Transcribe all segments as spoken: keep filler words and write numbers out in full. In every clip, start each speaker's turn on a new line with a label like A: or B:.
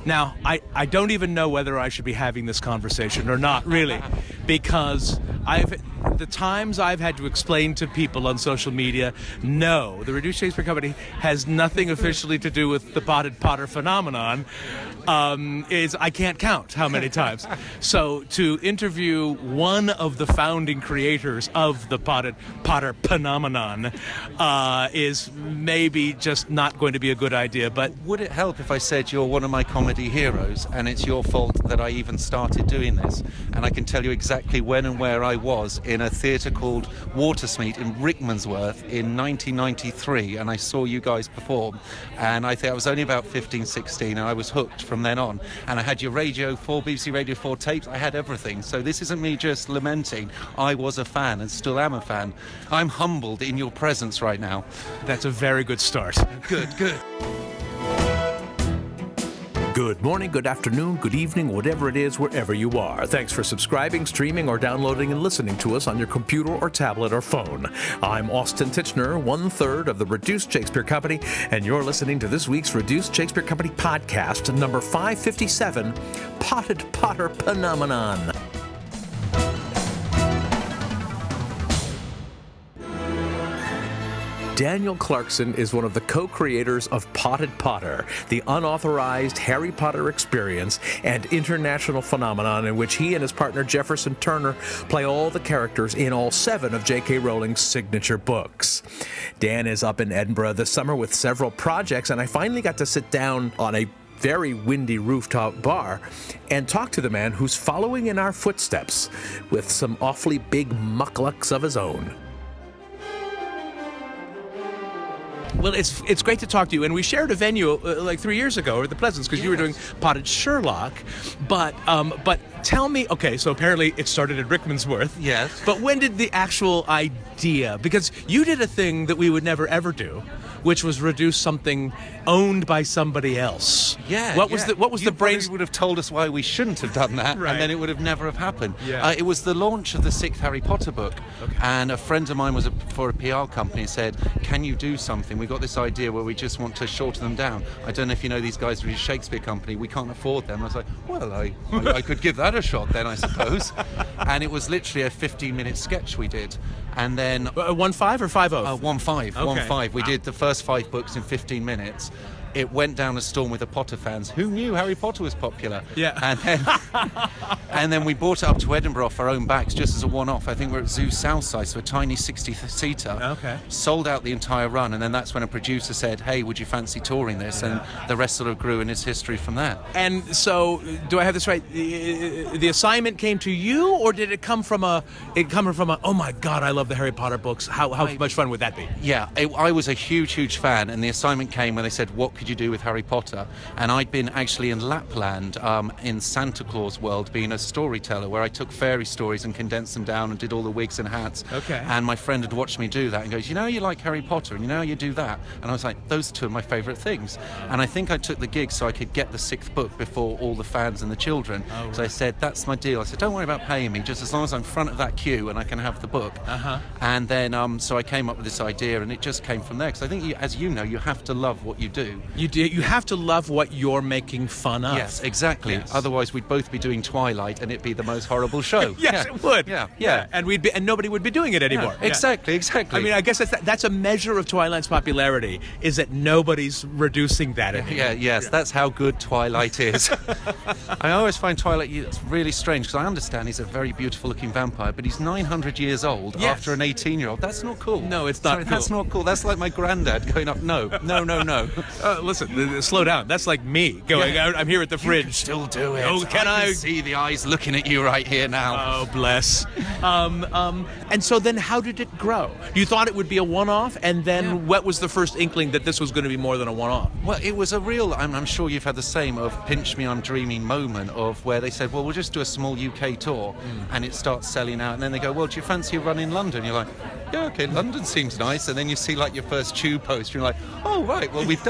A: Now, I, I don't even know whether I should be having this conversation or not, really, because I've the times I've had to explain to people on social media, no, the Reduced Shakespeare Company has nothing officially to do with the Potted Potter phenomenon, um, is I can't count how many times. So to interview one of the founding creators of the Potted Potter phenomenon uh, is maybe just not going to be a good idea. But
B: would it help if I said you're one of my comedy heroes and it's your fault that I even started doing this? And I can tell you exactly when and where I was in a theatre called Watersmeet in Rickmansworth in nineteen ninety-three, and I saw you guys perform, and I think I was only about fifteen, sixteen, and I was hooked from then on. And I had your Radio four, B B C Radio four tapes, I had everything. So this isn't me just lamenting. I was a fan and still am a fan. I'm humbled in your presence right now.
A: That's a very good start.
B: Good, good.
A: Good morning, good afternoon, good evening, whatever it is, wherever you are. Thanks for subscribing, streaming, or downloading and listening to us on your computer or tablet or phone. I'm Austin Titchener, one-third of the Reduced Shakespeare Company, and you're listening to this week's Reduced Shakespeare Company podcast, number five fifty-seven, Potted Potter Phenomenon. Daniel Clarkson is one of the co-creators of Potted Potter, the unauthorized Harry Potter experience and international phenomenon in which he and his partner Jefferson Turner play all the characters in all seven of J K. Rowling's signature books. Dan is up in Edinburgh this summer with several projects, and I finally got to sit down on a very windy rooftop bar and talk to the man who's following in our footsteps with some awfully big mucklucks of his own. Well, it's it's great to talk to you, and we shared a venue uh, like three years ago at the Pleasance because yes. You were doing Potted Sherlock, but um, but tell me, okay, so apparently it started at Rickmansworth.
B: Yes.
A: But when did the actual idea? Because you did a thing that we would never ever do, which was reduce something owned by somebody else.
B: Yeah.
A: What
B: yeah.
A: was the what was
B: you
A: the brain?
B: You would have told us why we shouldn't have done that,
A: right.
B: And then it would have never have happened.
A: Yeah.
B: Uh, it was the launch of the sixth Harry Potter book,
A: okay.
B: And a friend of mine was a, for a P R company said, "Can you do something? We got this idea where we just want to shorten them down. I don't know if you know these guys from the Shakespeare Company. We can't afford them." I was like, "Well, I I, I could give that a shot then, I suppose." And it was literally a fifteen-minute sketch we did. And then
A: uh, one five or five oh?
B: Uh, one five,
A: okay.
B: one five. We
A: wow.
B: did the first five books in fifteen minutes. It went down a storm with the Potter fans. Who knew Harry Potter was popular?
A: Yeah.
B: And then, and then we brought it up to Edinburgh off our own backs just as a one-off. I think we're at Zoo Southside, so a tiny sixty-seater.
A: Okay.
B: Sold out the entire run, and then that's when a producer said, "Hey, would you fancy touring this?" And the rest sort of grew in its history from there.
A: And so, do I have this right? The, the assignment came to you, or did it come from a? It come from a? Oh my God, I love the Harry Potter books. How how I, much fun would that be?
B: Yeah, it, I was a huge, huge fan, and the assignment came when they said, "What could you do with Harry Potter?" And I'd been actually in Lapland, um, in Santa Claus world, being a storyteller, where I took fairy stories and condensed them down and did all the wigs and hats.
A: Okay.
B: And my friend had watched me do that and goes, "You know, you like Harry Potter, and you know, you do that." And I was like, "Those two are my favourite things." And I think I took the gig so I could get the sixth book before all the fans and the children.
A: Oh, right.
B: So I said, "That's my deal." I said, "Don't worry about paying me, just as long as I'm front of that queue and I can have the book."
A: Uh-huh.
B: And then, um, so I came up with this idea, and it just came from there. Because I think, you, as you know, you have to love what you do.
A: You do. You have to love what you're making fun of.
B: Yes, exactly.
A: Yes.
B: Otherwise, we'd both be doing Twilight, and it'd be the most horrible show.
A: Yes,
B: yeah.
A: it would.
B: Yeah, yeah,
A: yeah. And we'd be, and nobody would be doing it anymore.
B: Yeah, exactly,
A: yeah.
B: exactly.
A: I mean, I guess that's that's a measure of Twilight's popularity is that nobody's reducing that anymore.
B: Yeah, yes, yeah. That's how good Twilight is. I always find Twilight it's really strange because I understand he's a very beautiful-looking vampire, but he's nine hundred years old
A: yes.
B: after an eighteen-year-old. That's not cool.
A: No, it's not
B: Sorry,
A: cool.
B: That's not cool. That's like my granddad going up. No, no, no, no.
A: Uh, listen, slow down. That's like me going
B: yeah.
A: out. I'm here at the fridge.
B: You can still do it.
A: Oh, can I?
B: I can see the eyes looking at you right here now.
A: Oh, bless. um, um, and so then how did it grow? You thought it would be a one-off, and then
B: yeah.
A: what was the first inkling that this was going to be more than a one-off?
B: Well, it was a real, I'm, I'm sure you've had the same, of pinch me, I'm dreaming moment of where they said, well, we'll just do a small U K tour, mm. and it starts selling out, and then they go, well, do you fancy a run in London? You're like, yeah, okay, London seems nice, and then you see like your first tube poster, and you're like, oh, right, well, we've done it now.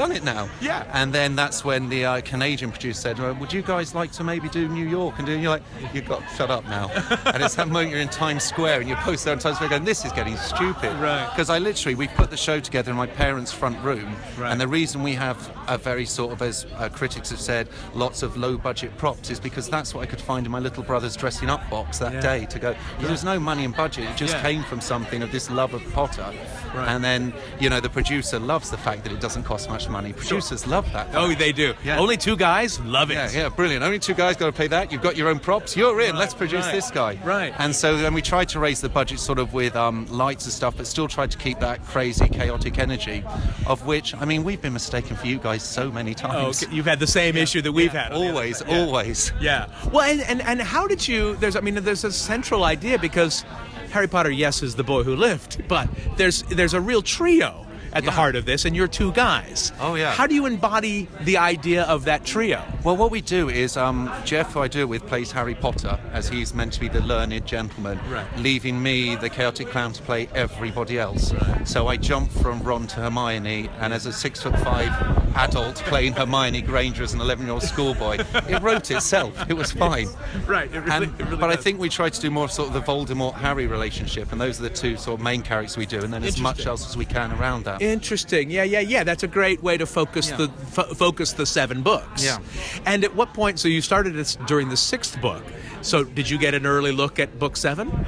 B: now.
A: Yeah.
B: And then that's when the uh, Canadian producer said, well, would you guys like to maybe do New York? And do, and you're like, you've got to shut up now. And it's that moment you're in Times Square and you post there on Times Square going, this is getting stupid.
A: Right.
B: Because I literally, we put the show together in my parents' front room.
A: Right.
B: And the reason we have a very sort of, as uh, critics have said, lots of low-budget props is because that's what I could find in my little brother's dressing up box that
A: Yeah.
B: day to go.
A: Yeah.
B: There was no money and budget. It just
A: Yeah.
B: came from something of this love of Potter.
A: Right.
B: And then, you know, the producer loves the fact that it doesn't cost much money. Producers love that.
A: Oh, they do.
B: Yeah.
A: Only two guys love it.
B: Yeah, yeah, brilliant. Only two guys got to pay that. You've got your own props. You're in.
A: Right,
B: Let's produce
A: right,
B: this guy.
A: right.
B: And so then we tried to raise the budget sort of with um, lights and stuff, but still tried to keep that crazy, chaotic energy, of which, I mean, we've been mistaken for you guys so many
A: Oh,
B: times.
A: okay. You've had the same issue that we've had. on the other
B: Always,
A: side. Yeah.
B: always.
A: Yeah. Well, and, and and how did you? There's, I mean, there's a central idea because Harry Potter, yes, is the boy who lived, but there's there's a real trio at the
B: Yeah.
A: heart of this, and you're two guys.
B: Oh, yeah.
A: How do you embody the idea of that trio?
B: Well, what we do is um, Jeff, who I do it with, plays Harry Potter, as he's meant to be the learned gentleman,
A: Right.
B: leaving me, the chaotic clown, to play everybody else.
A: Right.
B: So I jump from Ron to Hermione, and as a six foot five adult playing Hermione Granger as an eleven-year-old schoolboy, it wrote itself. It was fine.
A: Right. It really,
B: And,
A: it really
B: but I
A: does.
B: think we try to do more sort of the Voldemort-Harry relationship, and those are the two sort of main characters we do, and then as much
A: Interesting.
B: else as we can around that.
A: Interesting. Yeah, yeah, yeah. That's a great way to focus
B: Yeah.
A: the fo- focus the seven books.
B: Yeah.
A: And at what point? So you started this during the sixth book. So did you get an early look at book seven?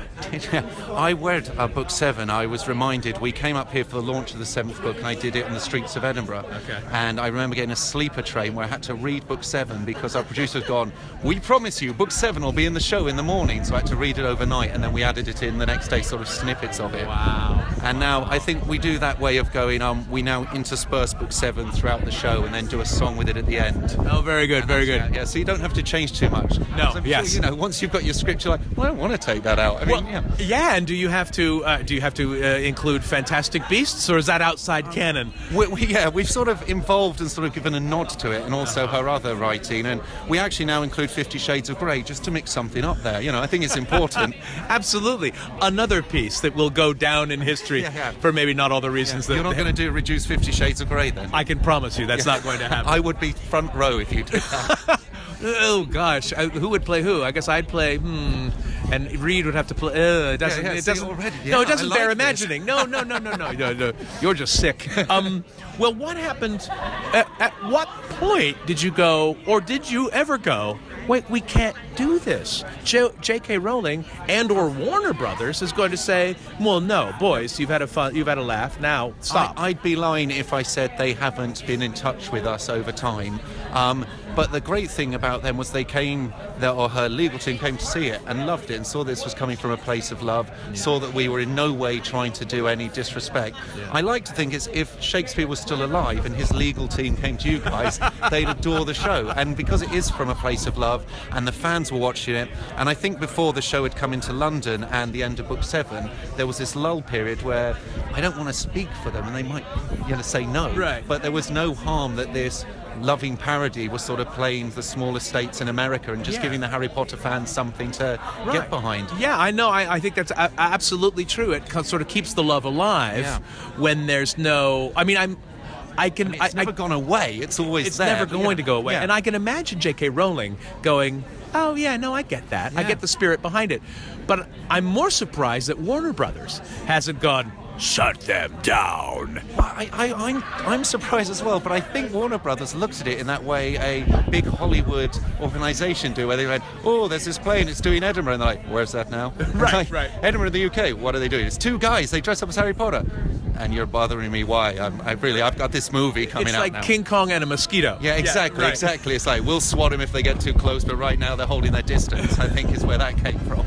B: I read uh, book seven. I was reminded, we came up here for the launch of the seventh book, and I did it on the streets of Edinburgh.
A: Okay.
B: And I remember getting a sleeper train where I had to read book seven because our producer had gone, we promise you, book seven will be in the show in the morning. So I had to read it overnight, and then we added it in the next day, sort of snippets of it.
A: Wow.
B: And now I think we do that way of going, um, we now intersperse book seven throughout the show and then do a song with it at the end.
A: Oh, very good, very good.
B: Yeah, yeah, so you don't have to change too much.
A: No,
B: So I'm
A: yes.
B: sure, you know, once you've got your script, you're like, well, I don't want to take that out. I mean,
A: Well,
B: yeah.
A: yeah, and do you have to uh, do you have to uh, include Fantastic Beasts, or is that outside canon?
B: We, we, yeah, we've sort of involved and sort of given a nod to it, and also her other writing, and we actually now include Fifty Shades of Grey just to mix something up there. You know, I think it's important.
A: Absolutely, another piece that will go down in history
B: Yeah, yeah.
A: for maybe not all the reasons
B: You're
A: that.
B: not going to do reduce Fifty Shades of Grey then?
A: I can promise you that's not going to happen.
B: I would be front row if you did that.
A: Oh gosh, uh, who would play who? I guess I'd play. Hmm. And Reed would have to play. Uh, it doesn't.
B: Yeah, yeah,
A: it
B: see,
A: doesn't.
B: already,
A: no,
B: yeah,
A: it doesn't
B: I
A: bear
B: like this.
A: imagining. No, no, no, no, no, no, no. You're just sick. Um. Well, what happened? At, at what point did you go, or did you ever go? Wait, we can't do this. J- J.K. Rowling and or Warner Brothers is going to say, "Well, no, boys, you've had a fun, you've had a laugh. Now stop."
B: I, I'd be lying if I said they haven't been in touch with us over time. Um, but the great thing about them was they came, the, or her legal team came to see it and loved it and saw this was coming from a place of love, saw that we were in no way trying to do any disrespect.
A: Yeah.
B: I like to think it's if Shakespeare was still alive and his legal team came to you guys, they'd adore the show. And because it is from a place of love and the fans were watching it, and I think before the show had come into London and the end of book seven, there was this lull period where I don't want to speak for them and they might, you know, say no.
A: Right.
B: But there was no harm that this loving parody was sort of playing the smaller states in America and just
A: Yeah.
B: giving the Harry Potter fans something to
A: Right.
B: get behind.
A: Yeah, I know. I, I think that's a- absolutely true. It co- sort of keeps the love alive
B: Yeah.
A: when there's no. I mean, I'm. I can.
B: It's
A: I,
B: never
A: I,
B: gone away. It's always
A: It's
B: there.
A: never going
B: Yeah.
A: to go away.
B: Yeah.
A: And I can imagine J K. Rowling going, "Oh yeah, no, I get that. I
B: Yeah.
A: get the spirit behind it." But I'm more surprised that Warner Brothers hasn't gone, "Shut them down."
B: I, I, I'm, I'm surprised as well, but I think Warner Brothers looks at it in that way a big Hollywood organisation do, where they went, oh, there's this play and it's doing Edinburgh, and they're like, where's that now?
A: Right,
B: Like,
A: right.
B: Edinburgh in the U K, what are they doing? It's two guys, they dress up as Harry Potter. And you're bothering me, why? I'm, I really, I've got this movie coming
A: It's
B: out
A: like
B: now.
A: King Kong and a mosquito.
B: Yeah, exactly,
A: right.
B: exactly. It's like, we'll swat him if they get too close, but right now they're holding their distance, I think is where that came from.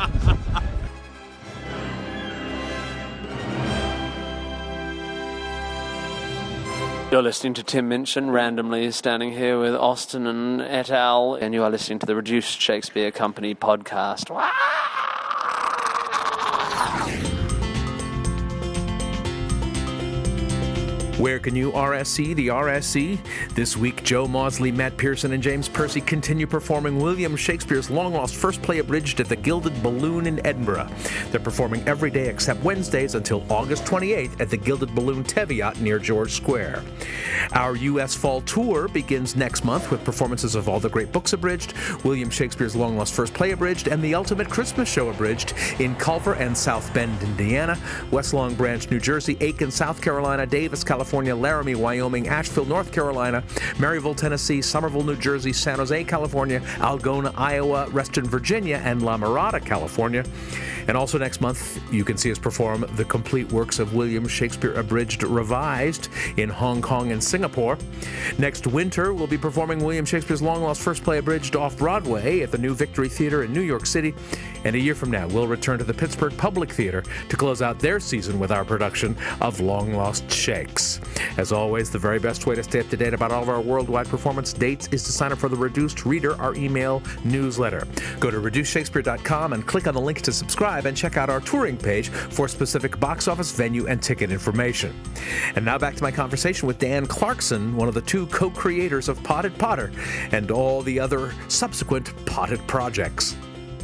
C: You're listening to Tim Minchin, randomly standing here with Austin and et al., and you are listening to the Reduced Shakespeare Company podcast.
D: Where can you R S C the R S C? This week, Joe Mausley, Matt Pearson, and James Percy continue performing William Shakespeare's long-lost first play abridged at the Gilded Balloon in Edinburgh. They're performing every day except Wednesdays until August twenty-eighth at the Gilded Balloon Teviot near George Square. Our U S Fall Tour begins next month with performances of All the Great Books abridged, William Shakespeare's long-lost first play abridged, and The Ultimate Christmas Show abridged in Culver and South Bend, Indiana, West Long Branch, New Jersey, Aiken, South Carolina, Davis, California, Laramie, Wyoming, Asheville, North Carolina, Maryville, Tennessee, Somerville, New Jersey, San Jose, California, Algona, Iowa, Reston, Virginia, and La Mirada, California. And also next month, you can see us perform the complete works of William Shakespeare Abridged Revised in Hong Kong and Singapore. Next winter, we'll be performing William Shakespeare's long-lost first play abridged off-Broadway at the New Victory Theater in New York City. And a year from now, we'll return to the Pittsburgh Public Theater to close out their season with our production of Long Lost Shakes. As always, the very best way to stay up to date about all of our worldwide performance dates is to sign up for the Reduced Reader, our email newsletter. Go to reduced shakespeare dot com and click on the link to subscribe and check out our touring page for specific box office, venue, and ticket information. And now back to my conversation with Dan Clarkson, one of the two co-creators of Potted Potter and all the other subsequent Potted projects.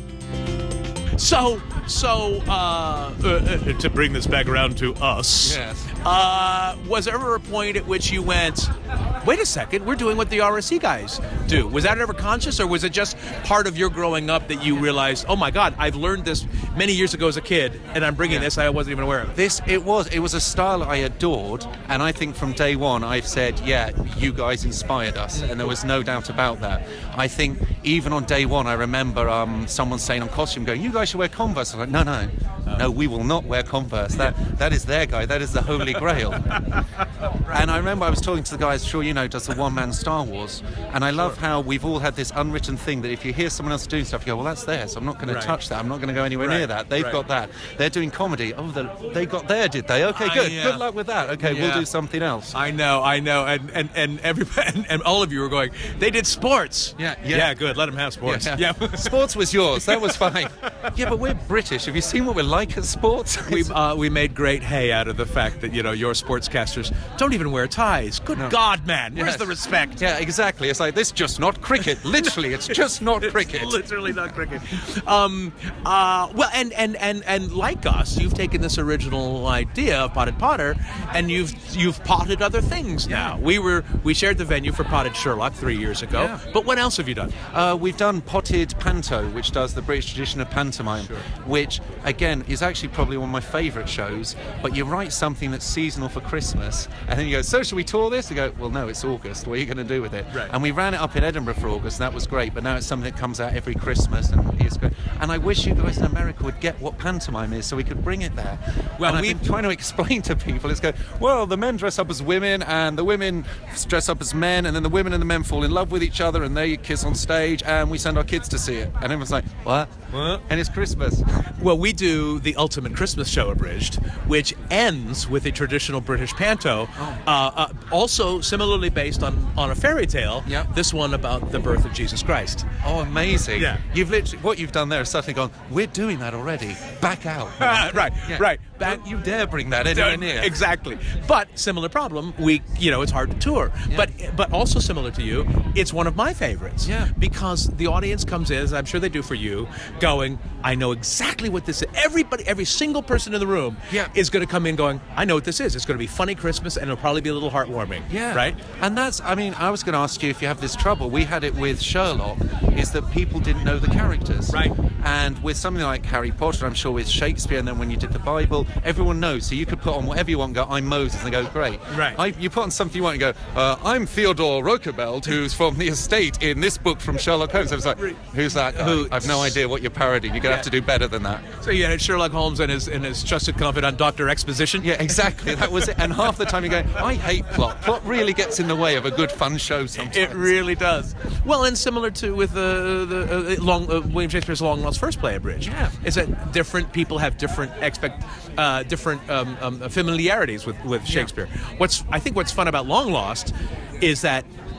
A: So, so uh, uh, to bring this back around to us,
B: Yes.
A: uh, was there ever a point at which you went, wait a second, we're doing what the R S C guys do? Was that ever conscious, or was it just part of your growing up that you realized, oh my God, I've learned this many years ago as a kid, and I'm bringing
B: Yeah.
A: this I wasn't even aware of?
B: This it was it was a style I adored, and I think from day one I've said, yeah, you guys inspired us, and there was no doubt about that. I think even on day one, I remember um, someone saying on costume, going, "You guys should wear Converse." I was like, no, no, no, we will not wear Converse. That that is their guy. That is the Holy Grail. And I remember I was talking to the guys, sure you know, does the one-man Star Wars, and I love how we've all had this unwritten thing that if you hear someone else doing stuff, you go, well, that's theirs. I'm not going
A: Right.
B: to touch that. I'm not going to go anywhere
A: Right.
B: near that. They've
A: Right.
B: got that. They're doing comedy. Oh, the, they got there, did they? Okay,
A: I,
B: good.
A: uh,
B: Good luck with that. Okay,
A: yeah.
B: we'll do something else.
A: I know, I know, and and and everybody and, and all of you were going, they did sports.
B: Yeah, yeah.
A: yeah, good. Let them have sports.
B: Yeah. Sports was yours. That was fine. Yeah, but we're British. Have you seen what we're like at sports?
A: We uh, we made great hay out of the fact that, you know, your sportscasters don't even wear ties. Good God, man, where's
B: Yes.
A: the respect?
B: Yeah, exactly. It's like, this is just not cricket. Literally, it's just not cricket.
A: It's literally not cricket. Um, uh, well, and, and, and, and like us, you've taken this original idea of Potted Potter, and you've you've potted other things now. We were we shared the venue for Potted Sherlock three years ago.
B: Yeah.
A: But what else have you done?
B: Uh, we've done Potted Panto, which does the British tradition of pantomime,
A: Sure.
B: which, again, is actually probably one of my favourite shows. But you write something that's seasonal for Christmas, and then you go, so should we tour this? You go, well, no, it's August. What are you going to do with it?
A: Right.
B: And we ran it up in Edinburgh for August, and that was great. But now it's something that comes out every Christmas, and it's great. And I wish you guys in America would get what pantomime is, so we could bring it there.
A: Well,
B: and I've
A: we-
B: been trying to explain to people, it's go, well, the men dress up as women, and the women dress up as men, and then the women and the men fall in love with each other, and they kiss on stage, and we send our kids to see it. And everyone's like, what?
A: What?
B: And it's Christmas.
A: Well, we do the Ultimate Christmas Show abridged, which ends with a traditional British panto,
B: Oh.
A: uh, uh, also similarly based on, on a fairy tale.
B: Yep.
A: This one about the birth of Jesus Christ.
B: Oh, amazing.
A: Yeah.
B: You've literally, what you've done there is suddenly gone, we're doing that already. Back out.
A: right,
B: Yeah.
A: right.
B: Don't you dare bring that anywhere near.
A: Exactly. But similar problem. We, you know, it's hard to tour.
B: Yeah.
A: But but also similar to you, it's one of my favorites.
B: Yeah.
A: Because the audience comes in, as I'm sure they do for you, going, I know exactly what this is. Everybody, every single person in the room
B: Yeah.
A: is going to come in going, I know what this is. It's going to be funny Christmas, and it'll probably be a little heartwarming.
B: Yeah.
A: Right?
B: And that's, I mean, I was going to ask you if you have this trouble. We had it with Sherlock, is that people didn't know the characters.
A: Right.
B: And with something like Harry Potter, I'm sure with Shakespeare, and then when you did the Bible, everyone knows. So you could put on whatever you want and go, I'm Moses, and they go, great.
A: Right.
B: I, you put on something you want and go, uh, I'm Theodore Roosevelt, who's from the estate in this book from Sherlock Holmes. I was like, who's that guy?
A: Who-
B: I've no idea what you're parodying. You're going to have to do better than that.
A: So you had Sherlock Holmes and his and his trusted confidant, Doctor Exposition.
B: Yeah, exactly. That was it. And half the time you go, I hate plot. Plot really gets in the way of a good, fun show sometimes.
A: It really does. Well, and similar to with uh, the uh, long uh, William Shakespeare's Long Lost First Play abridged.
B: Yeah.
A: Is that different people have different expect uh, different um, um, familiarities with with Shakespeare. What's I think what's fun about Long Lost is that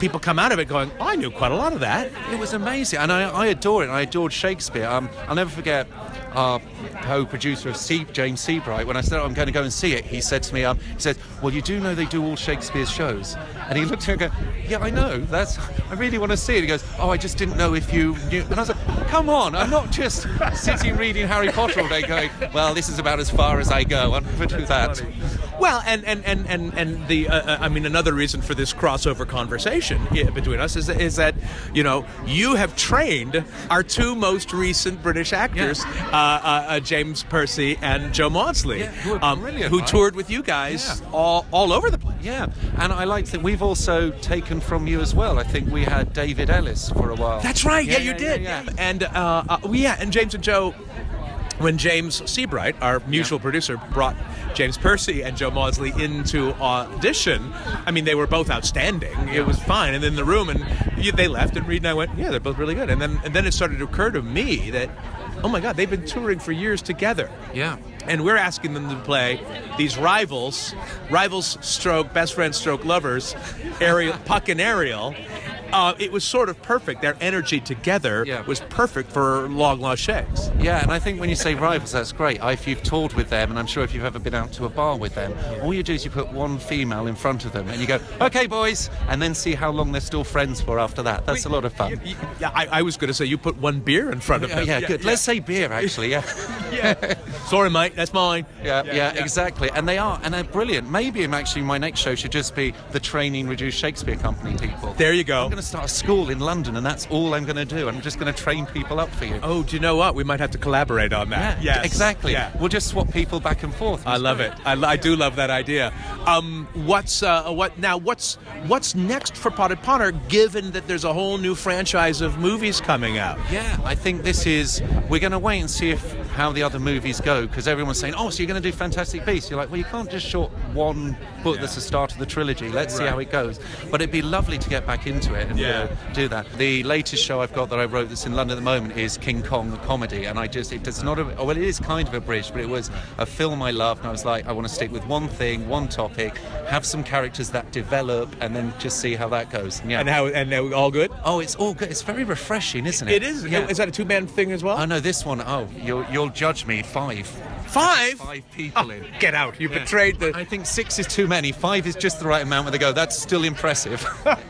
A: people come out of it going, oh, I knew quite a lot of that.
B: It was amazing, and I, I adore it. I adored Shakespeare. Um, I'll never forget our co-producer of C- James Seabright. When I said I'm going to go and see it, he said to me, um, he said, "Well, you do know they do all Shakespeare's shows." And he looked at me and go, "Yeah, I know. That's. I really want to see it." He goes, "Oh, I just didn't know if you knew." And I was like, "Come on! I'm not just sitting reading Harry Potter all day, going, well, this is about as far as I go. I'll never do that."
A: Funny. Well, and and and and and the uh, I mean, another reason for this crossover conversation between us is is that you know you have trained our two most recent British actors, yeah. uh, uh, uh, James Percy and Joe Maudsley,
B: yeah, who, are
A: um,
B: brilliant,
A: who
B: right?
A: toured with you guys
B: yeah.
A: all all over the place.
B: Yeah, and I like that we've also taken from you as well. I think we had David Ellis for a while.
A: That's right. Yeah,
B: yeah,
A: you
B: yeah,
A: did.
B: Yeah, yeah.
A: And uh, uh, yeah, and James and Joe. When James Seabright, our mutual yeah. producer, brought James Percy and Joe Maudsley into audition, I mean, they were both outstanding. Yeah. It was fine. And in the room, and you, they left, and Reed and I went, yeah, they're both really good. And then, and then it started to occur to me that, oh my God, they've been touring for years together.
B: Yeah.
A: And we're asking them to play these rivals, rivals stroke, best friends stroke lovers, Ariel, Puck and Ariel. Uh, it was sort of perfect. Their energy together
B: yeah.
A: was perfect for Long Lost Shakes.
B: Yeah, and I think when you say rivals, that's great. If you've toured with them, and I'm sure if you've ever been out to a bar with them, all you do is you put one female in front of them, and you go, "Okay, boys," and then see how long they're still friends for after that. That's
A: Wait,
B: a lot of fun.
A: Yeah, yeah I, I was going to say you put one beer in front of
B: yeah,
A: them.
B: Yeah, good. Yeah. Let's say beer, actually. Yeah.
A: yeah. Sorry, mate. That's mine.
B: Yeah, yeah,
A: yeah,
B: yeah, exactly. And they are, and they're brilliant. Maybe actually my next show should just be the Training Reduced Shakespeare Company people.
A: There you go.
B: I'm going to start a school in London, and that's all I'm going to do. I'm just going to train people up for you.
A: Oh, do you know what? We might have to collaborate on that.
B: Yeah,
A: yes.
B: exactly.
A: Yeah.
B: We'll just swap people back and forth.
A: I love it. I, I do love that idea. Um, what's uh, what now? What's what's next for Potted Potter? Given that there's a whole new franchise of movies coming out.
B: Yeah, I think this is. We're going to wait and see if how the other movies go, because everyone's saying, "Oh, so you're going to do Fantastic Beasts?" You're like, "Well, you can't just short one book yeah. that's the start of the trilogy. Let's right. see how it goes." But it'd be lovely to get back into it and
A: yeah.
B: you know, do that. The latest show I've got that I wrote that's in London at the moment is King Kong the comedy, and I just it does not. A, well, it is kind of abridged, but it was a film I loved, and I was like, I want to stick with one thing, one topic, have some characters that develop, and then just see how that goes. And yeah.
A: And how and uh, all good?
B: Oh, it's all good. It's very refreshing, isn't it?
A: It is.
B: Yeah.
A: Is that a two-man thing as well?
B: Oh no, this one. Oh, you'll you'll judge me. Five.
A: Five?
B: Five people
A: oh,
B: in.
A: Get out. You
B: yeah.
A: betrayed the...
B: I think six is too many. Five is just the right amount where they go, that's still impressive.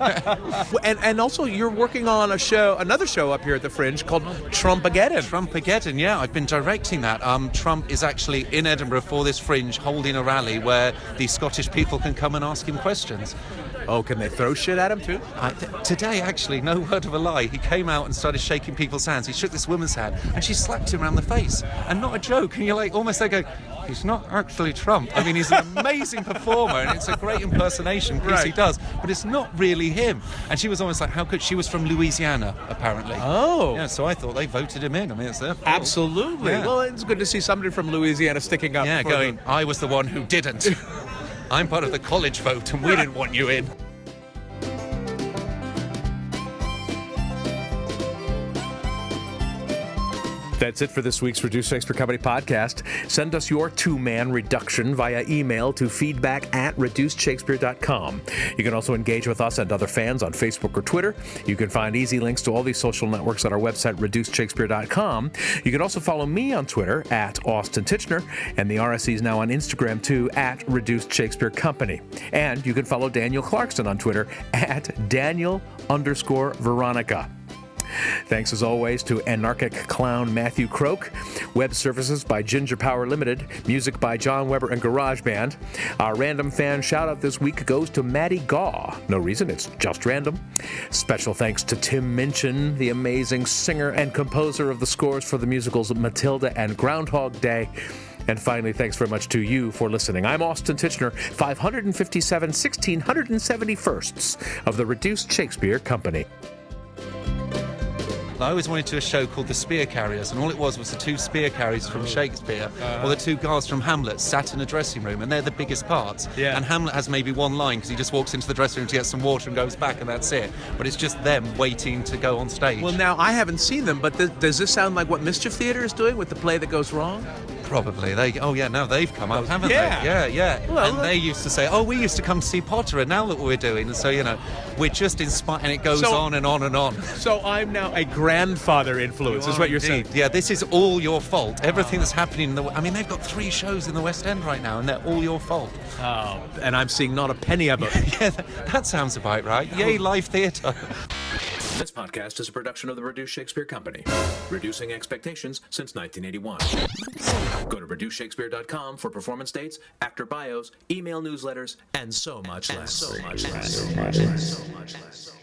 A: and and also, you're working on a show, another show up here at the Fringe called Trumpageddon.
B: Trumpageddon, yeah. I've been directing that. Um, Trump is actually in Edinburgh for this Fringe holding a rally where the Scottish people can come and ask him questions.
A: Oh, can they throw shit at him too?
B: I, th- today, actually, no word of a lie, he came out and started shaking people's hands. He shook this woman's hand and she slapped him around the face. And not a joke. And you're like, almost there going, he's not actually Trump. I mean, he's an amazing performer and it's a great impersonation piece right. he does, but it's not really him. And she was almost like, how could she was from Louisiana, apparently.
A: Oh.
B: Yeah, so I thought they voted him in. I mean, it's their fault.
A: Absolutely.
B: Yeah.
A: Well, it's good to see somebody from Louisiana sticking up.
B: Yeah,
A: for
B: going,
A: the...
B: I was the one who didn't. I'm part of the college vote and we didn't want you in.
D: That's it for this week's Reduced Shakespeare Company podcast. Send us your two-man reduction via email to feedback at reduced shakespeare dot com. You can also engage with us and other fans on Facebook or Twitter. You can find easy links to all these social networks at our website, reduced shakespeare dot com. You can also follow me on Twitter at Austin Titchener, and the R S C is now on Instagram too, at Reduced Shakespeare Company. And you can follow Daniel Clarkson on Twitter at Daniel underscore Veronica. Thanks as always to anarchic clown Matthew Croak, web services by Ginger Power Limited, music by John Weber and GarageBand. Our random fan shout out this week goes to Maddie Gaw. No reason, it's just random. Special thanks to Tim Minchin, the amazing singer and composer of the scores for the musicals Matilda and Groundhog Day. And finally, thanks very much to you for listening. I'm Austin Titchener, five hundred fifty-seven, one thousand six hundred seventy-firsts of the Reduced Shakespeare Company.
B: I always wanted to do a show called The Spear Carriers, and all it was was the two spear carriers from Shakespeare, uh-huh. or the two guards from Hamlet sat in a dressing room, and they're the biggest parts.
A: Yeah.
B: And Hamlet has maybe one line because he just walks into the dressing room to get some water and goes back, and that's it. But it's just them waiting to go on stage.
A: Well, now, I haven't seen them, but th- does this sound like what Mischief Theatre is doing with the play that goes wrong?
B: probably. They oh yeah, now they've come up, haven't
A: Yeah.
B: they? Yeah, yeah.
A: Well,
B: and they used to say, oh, we used to come to see Potter, and now look what we're doing. And so you know, we're just inspired, and it goes
A: So-
B: on and on and on.
A: So I'm now a grandfather influence, is what you're saying.
B: Yeah, this is all your fault. Everything that's happening in the I mean, they've got three shows in the West End right now, and they're all your fault.
A: Oh, and I'm seeing not a penny of it.
B: Yeah, that, that sounds about right. Yay, live theatre.
E: This podcast is a production of the Reduce Shakespeare Company, reducing expectations since nineteen eighty-one. Go to reduce shakespeare dot com for performance dates, actor bios, email newsletters, and so much less. So much less. So much less. So much less.